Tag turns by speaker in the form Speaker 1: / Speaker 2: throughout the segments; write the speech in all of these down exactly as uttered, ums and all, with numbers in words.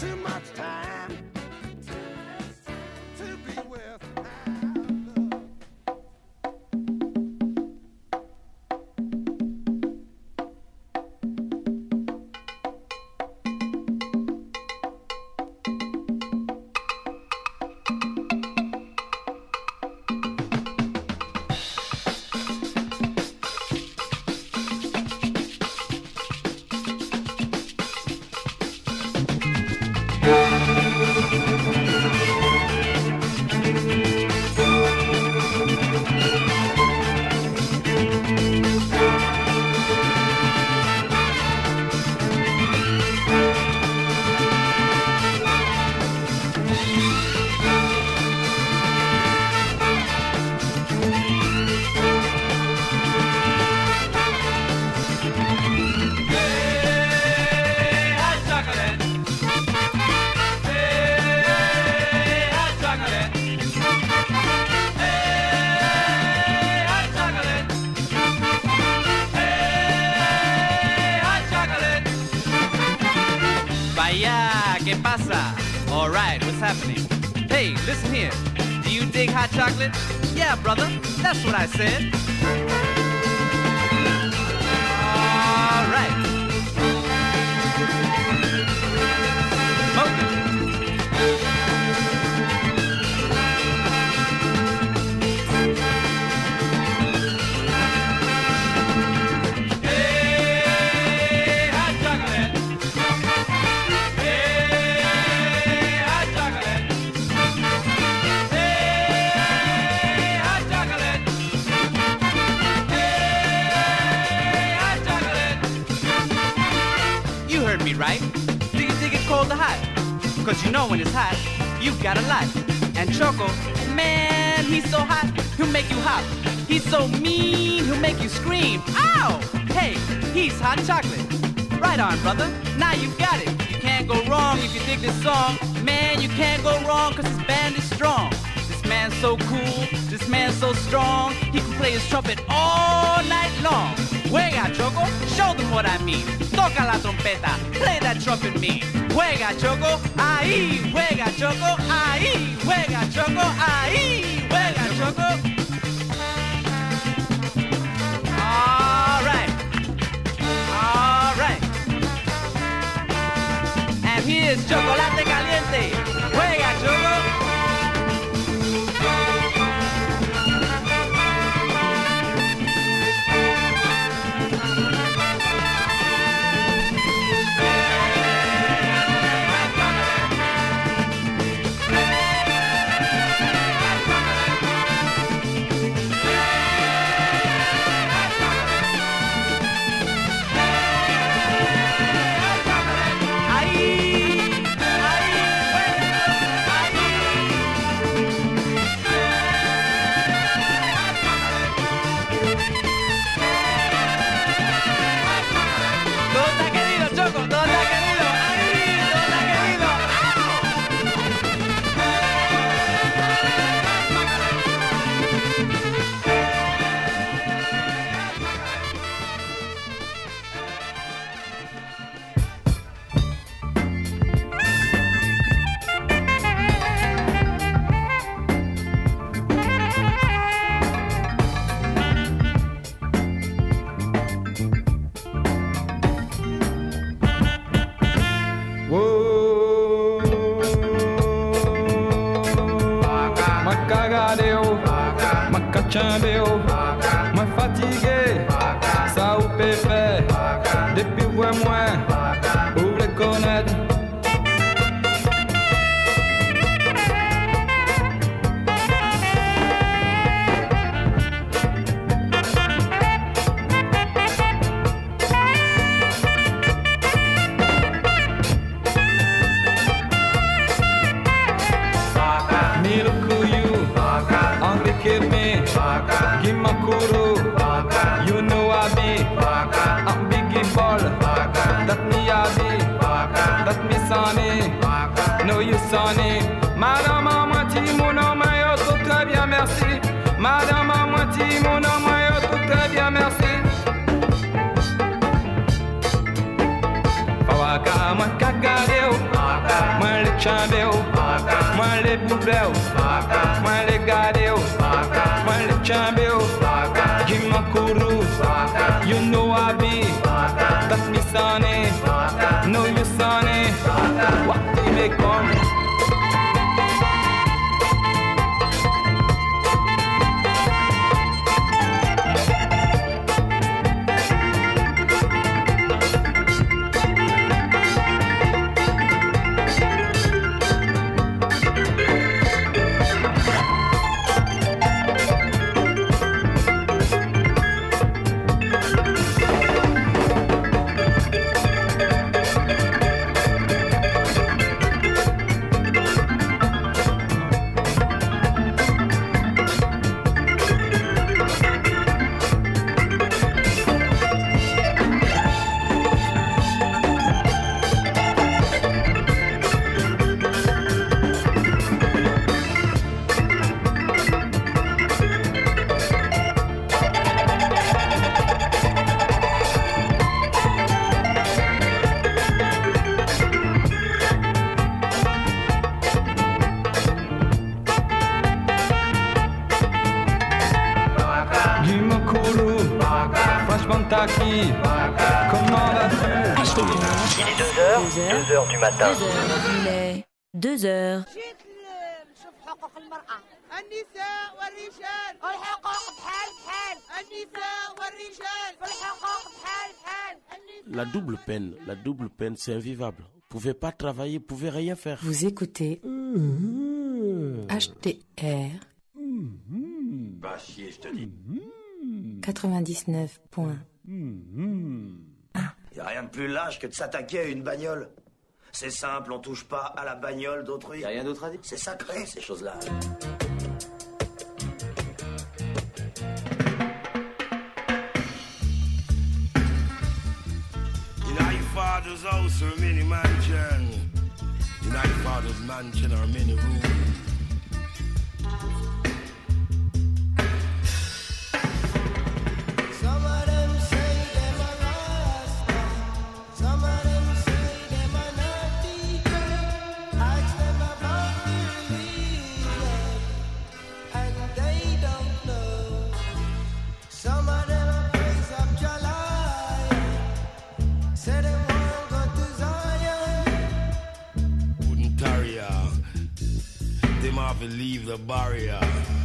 Speaker 1: too much time to be with.
Speaker 2: Listen here, do you dig hot chocolate? Yeah, brother, that's what I said. All right. Smoke it. Hey, hot chocolate. Hey, hot chocolate. Me right? Do you dig it cold or hot? Cause you know when it's hot, you've got a lot. And Choco, man, he's so hot, he'll make you hop. He's so mean, he'll make you scream. Ow! Hey, he's hot chocolate. Right on, brother. Now you've got it. You can't go wrong if you dig this song. Man, you can't go wrong cause his band is strong. This man's so cool, this man's so strong. He can play his trumpet all night long. Juega, Choco, show them what I mean. Toca la trompeta, play that trumpet mean. Juega, Choco, ahí. Juega, Choco, ahí. Juega, Choco, ahí. Juega, Choco. All right. All right. And here's Chocolate Caliente. Juega, Choco.
Speaker 3: Chambéo, moi fatigué, ça ou péfait, depuis vous et moi, vous les connaître. Mille couillou, Henri Kevin, Gimakuru, you know I be, I'm Biggie Ball, that me I be, that me sonny, no you sonny. Madame a menti, mon nom est tout très bien, merci. Madame a menti, mon nom est tout très bien, merci. Fawaka, moi cacareo, con.
Speaker 4: deux heures du matin.
Speaker 5: deux heures, il est deux heures.
Speaker 6: جيت نشوف حقوق المرأة. النساء والرجال الحقوق بحال بحال. النساء والرجال الحقوق بحال بحال.
Speaker 7: La double peine, la double peine, c'est invivable. Vous pouvez pas travailler, vous pouvez rien faire.
Speaker 5: Vous écoutez mmh. H T R
Speaker 4: mmh. Bah chier, je te dis.
Speaker 5: quatre-vingt-dix-neuf point un.
Speaker 4: Y a rien de plus lâche que de s'attaquer à une bagnole. C'est simple, on touche pas à la bagnole d'autrui.
Speaker 8: Y a rien d'autre à dire.
Speaker 4: C'est sacré, ces choses-là.
Speaker 9: In our father's house or mini mansion. In our father's mansion or mini room. Leave the barrier.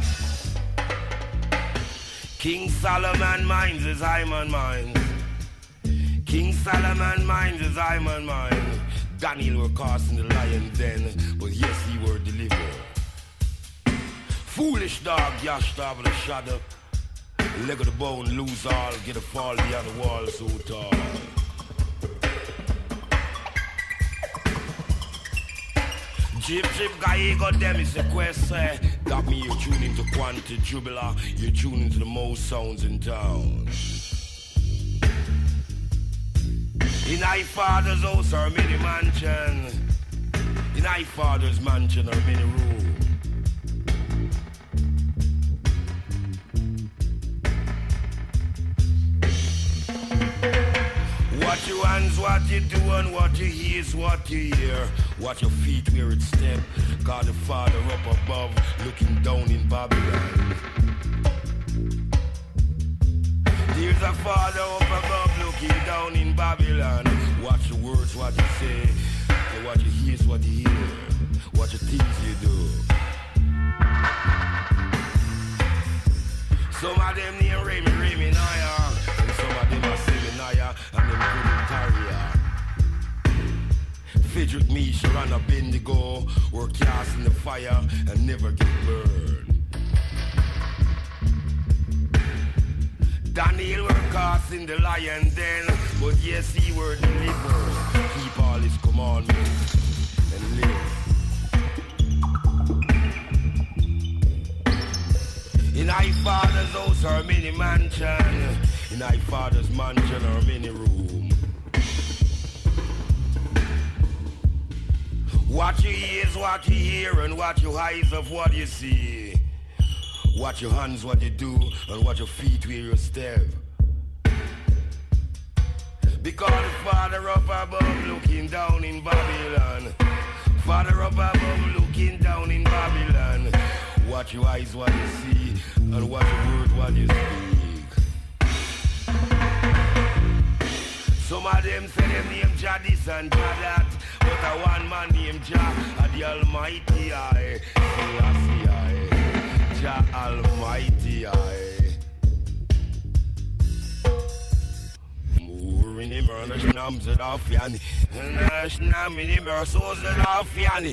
Speaker 9: King Solomon minds as Hyman minds. King Solomon minds as Hyman minds. Daniel were cast in the lion den, but yes, he were delivered. Foolish dog, yashed up with a shadow. Leg of the bone, lose all, get a fall beyond the wall so tall. Chip chip guy got them is a quest. Uh, got me, you're tuning to Quantity Jubilar. You're tuning to the most sounds in town. In I father's house or mini mansion. In I father's mansion or mini room. What you hands, what you do, and what you hear is what you hear. Watch your feet where it step. God the Father up above, looking down in Babylon. There's a Father up above, looking down in Babylon. Watch your words, what you say. And what you hear is what you hear. Watch the things you do. Some of them near Remy, Remy Naya. And some of them are Seminaya. And them couldn't tarry. Fidget me, Sharon Bendigo, were cast in the fire and never get burned. Daniel were cast in the lion den, but yes, he were delivered. Keep all his commandments and live. In our father's house or mini mansion, in our father's mansion or mini room. What you hear is what you hear, and what your eyes of what you see. What your hands, what you do, and what your feet where you step. Because the Father up above looking down in Babylon. Father up above looking down in Babylon. What your eyes, what you see, and what your word, what you speak. Some of them say them name Jadis and Jadat, but a one man man named Jah, the Almighty I. Selassie I, Jah Almighty I. Mourini murder snams it off yanni. Snamini murder souls it off yanni.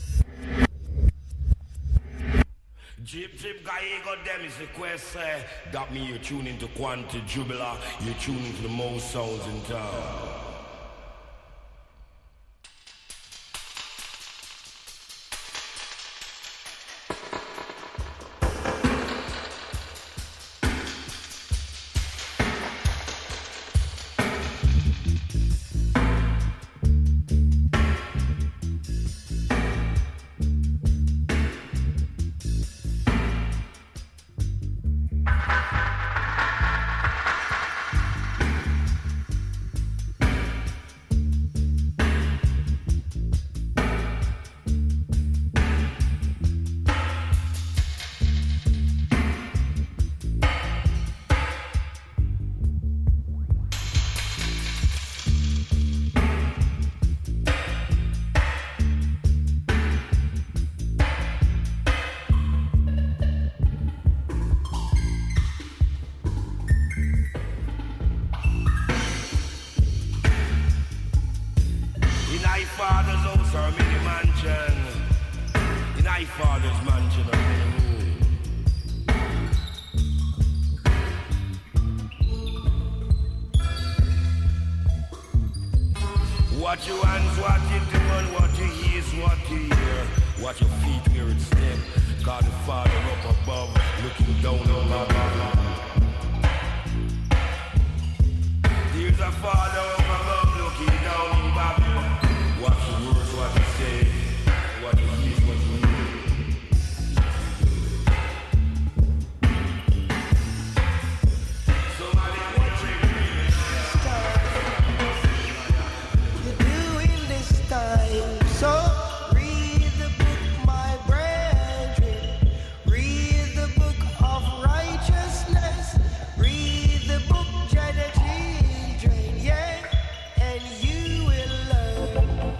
Speaker 9: Jip Jip guy got them is the quest. Uh, that mean you're tuning to Quanti Jubilar. You're tuning to the most sounds in town. What you hands, what you do, and what you hear is what you hear. Watch your feet where it step. God the Father up above, looking down on my body. There's a Father up above, looking down in Babylon. Watch the words, what you say, what you hear is what you hear.
Speaker 8: So read the book, my brethren. Read the book of righteousness. Read the book, Jada children, yeah, and you will learn.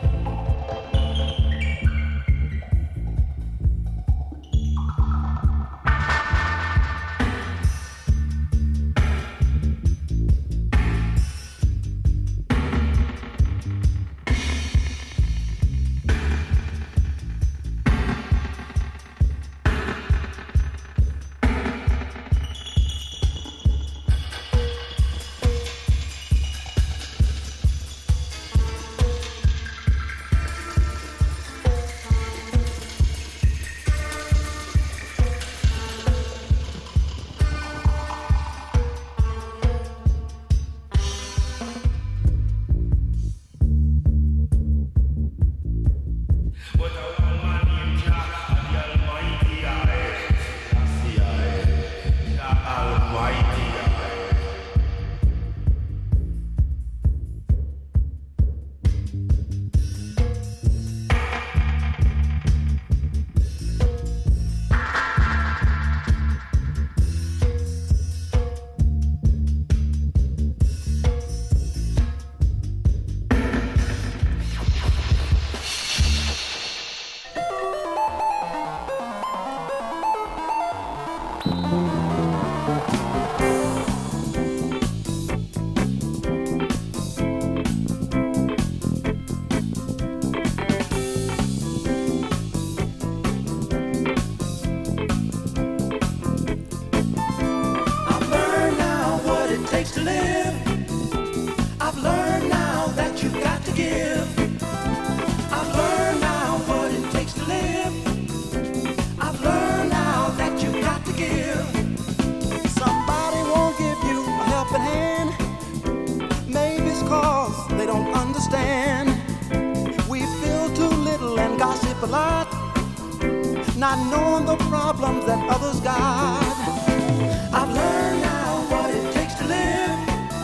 Speaker 8: Not knowing the problems that others got. I've learned now what it takes to live.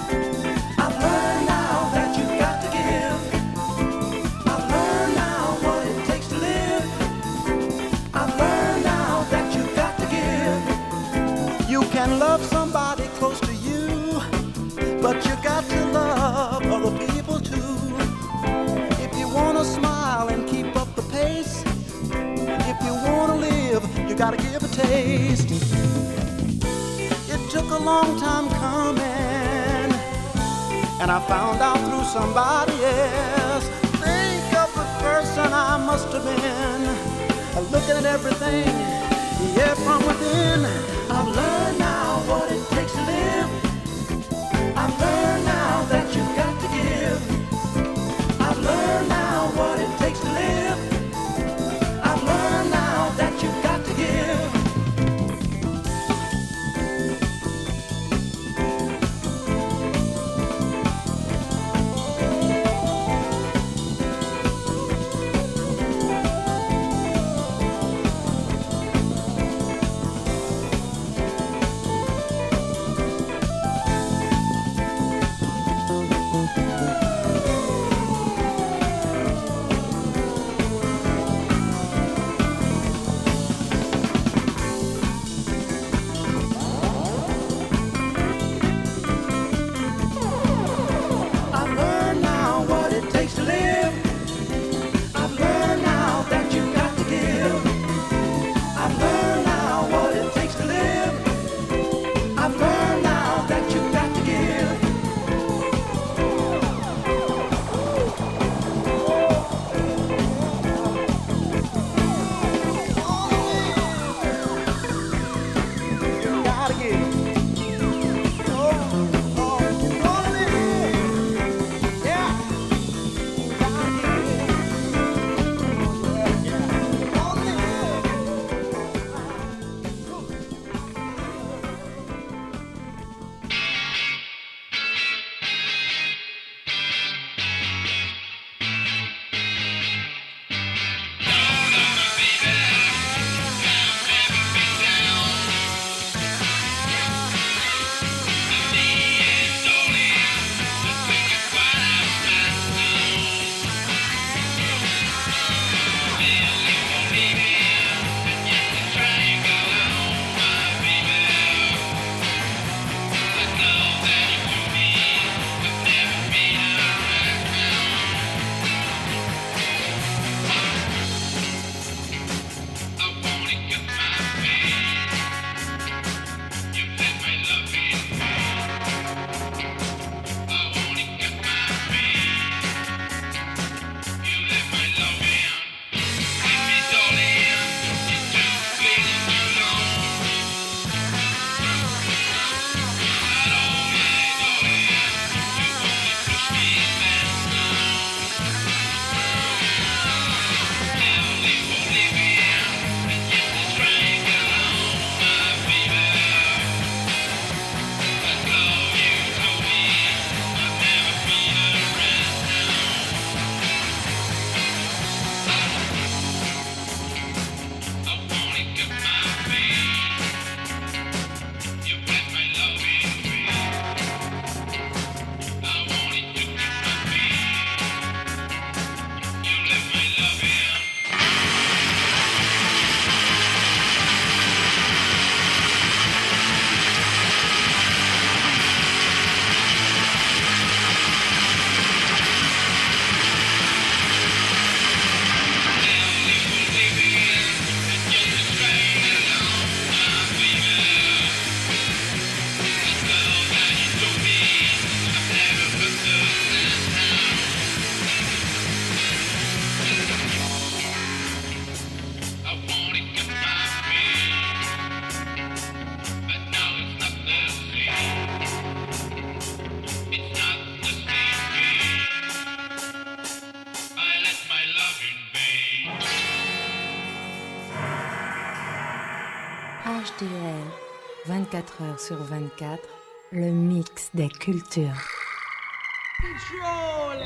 Speaker 8: I've learned now that you've got to give. I've learned now what it takes to live. I've learned now that you've got to give. You can love somebody close to you, but you got to love other people too. If you want to smile and keep gotta give a taste. It took a long time coming, and I found out through somebody else. Think of the person I must have been, looking at everything, yeah, from within. I've learned now what it takes to live. I've learned now that you've got to give. I've learned now what it takes to live. I've learned now that you've got to give.
Speaker 5: H D L, vingt-quatre heures sur vingt-quatre, le mix des cultures.
Speaker 6: Control.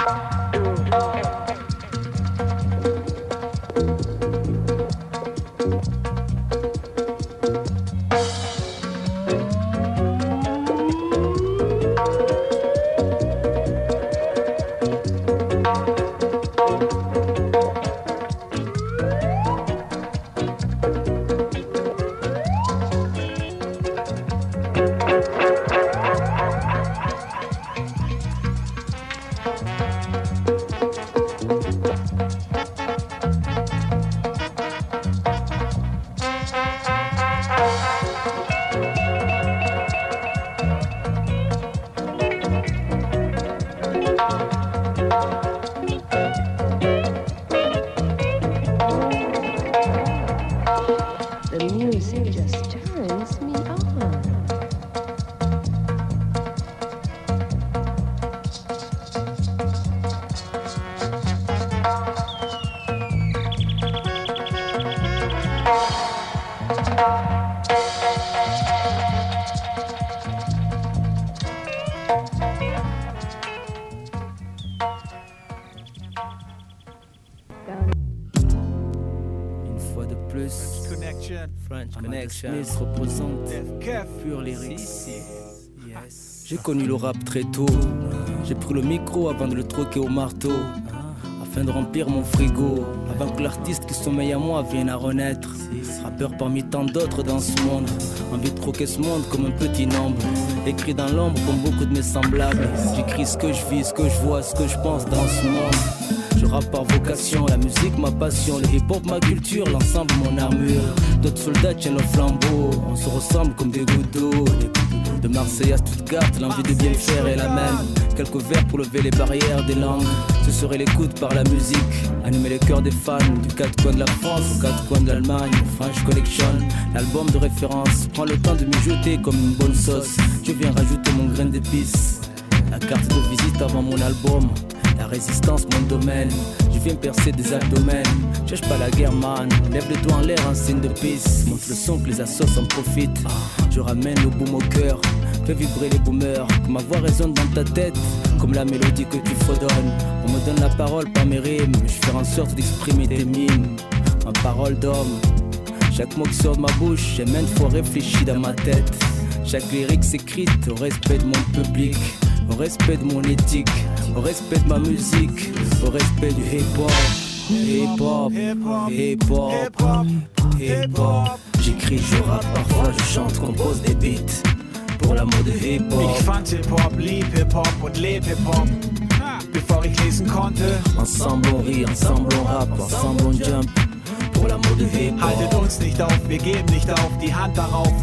Speaker 10: Smith représente pur lyrics. J'ai connu le rap très tôt. J'ai pris le micro avant de le troquer au marteau, afin de remplir mon frigo, avant que l'artiste qui sommeille à moi vienne à renaître. Rappeur parmi tant d'autres dans ce monde, envie de croquer ce monde comme un petit nombre, écrit dans l'ombre comme beaucoup de mes semblables. J'écris ce que je vis, ce que je vois, ce que je pense dans ce monde. Je rappe par vocation, la musique ma passion, le hip-hop ma culture, l'ensemble mon armure. D'autres soldats tiennent le flambeau, on se ressemble comme des gouttes d'eau. De Marseille à Stuttgart, l'envie de bien faire est la même. Quelques vers pour lever les barrières des langues, ce serait l'écoute par la musique, animer les cœurs des fans du quatre coins de la France aux quatre coins de l'Allemagne. French Collection, l'album de référence, prends le temps de m'y jeter comme une bonne sauce. Je viens rajouter mon grain d'épices, la carte de visite avant mon album. La résistance, mon domaine, je viens percer des abdomens. Cherche pas la guerre, man, lève les doigts en l'air en signe de peace. Montre le son que les assos en profitent. Je ramène le boom au cœur, fais vibrer les boomers, que ma voix résonne dans ta tête, comme la mélodie que tu fredonnes. On me donne la parole par mes rimes, je fais en sorte d'exprimer tes mimes. Ma parole d'homme, chaque mot qui sort de ma bouche, j'ai maintes fois réfléchi dans ma tête. Chaque lyrique s'écrite au respect de mon public, au respect de mon éthique, au respect de ma musique, au respect du hip-hop. Hip-hop, hip-hop, hip-hop. J'écris, je rappe, parfois je chante, compose des beats pour l'amour de hip-hop.
Speaker 11: Ich fand Hip-Hop, lieb Hip-Hop und leb Hip-Hop, bevor ich lesen konnte.
Speaker 10: Ensemble on rit, ensemble on rappe, ensemble on jump pour l'amour de hip-hop.
Speaker 11: Haltet uns nicht auf, wir geben nicht auf, die Hand darauf.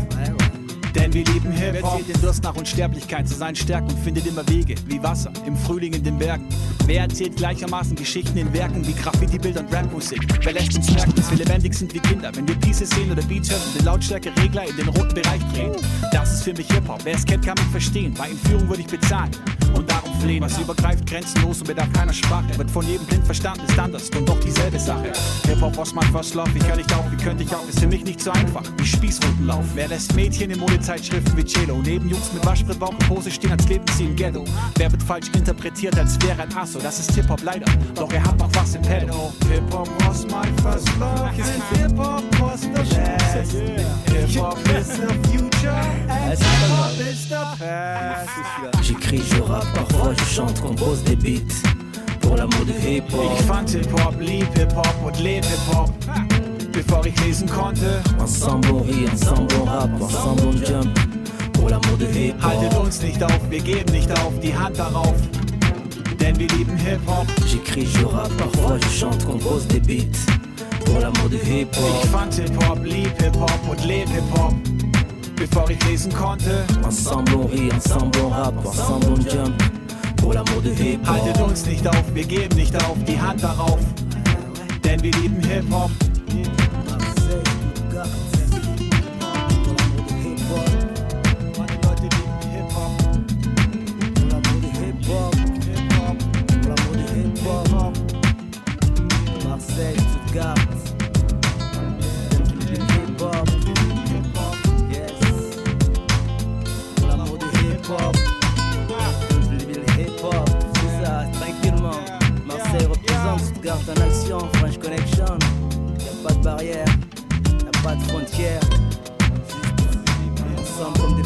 Speaker 11: Denn wir lieben Hip-Hop. Wer zählt den Durst nach Unsterblichkeit zu seinen Stärken und findet immer Wege, wie Wasser im Frühling in den Bergen? Wer erzählt gleichermaßen Geschichten in Werken wie Graffiti-Bilder und Rap-Musik? Wer lässt uns merken, dass wir lebendig sind wie Kinder, wenn wir Pieces sehen oder Beats hören und den Lautstärke-Regler in den roten Bereich drehen? Das ist für mich Hip-Hop. Wer es kennt, kann mich verstehen. Bei Entführung würde ich bezahlen und darum flehen. Was übergreift grenzenlos und bedarf keiner Sprache, wird von jedem blind verstanden, ist anders und doch dieselbe Sache. Hip-Hop was my first love, ich hör nicht auf, wie könnte ich auch, ist für mich nicht so einfach, wie Spießrutenlauf. Wer lässt Mädchen in Modezeitschriften wie Cello neben Jungs mit Waschbrettbauch und Pose stehen, als lebten sie im Ghetto? Wer wird falsch interpretiert, als wäre ein Asso? Das ist Hip-Hop leider, doch er hat noch was im Pedo.
Speaker 8: Hip-Hop was my first love, and hip-hop was the best. Hip-Hop is the future, and hip-hop is the past.
Speaker 10: J'écris, je rappe, parfois je chante, compose des beats pour l'amour de Hip-Hop.
Speaker 11: Ich fand Hip-Hop, lieb Hip-Hop und leb Hip-Hop, bevor ich lesen konnte.
Speaker 10: Ensemble on rit, ensemble on rappe, ensemble on jump pour l'amour de Hip-Hop.
Speaker 11: Haltet uns nicht auf, wir geben nicht auf, die Hand darauf, denn wir lieben Hip-Hop.
Speaker 10: J'écris, je rappe, parfois je chante, compose des beats pour l'amour de Hip-Hop.
Speaker 11: Ich fand Hip-Hop, lieb Hip-Hop und leb Hip-Hop, bevor ich lesen konnte.
Speaker 10: Ensemble on rit, ensemble on rappe, ensemble on jump pour l'amour de Hip-Hop.
Speaker 11: Haltet uns nicht auf, wir geben nicht auf, die Hand darauf, denn wir lieben Hip-Hop.
Speaker 10: Hip-hop, c'est ça, tranquillement. entière. Ensemble comme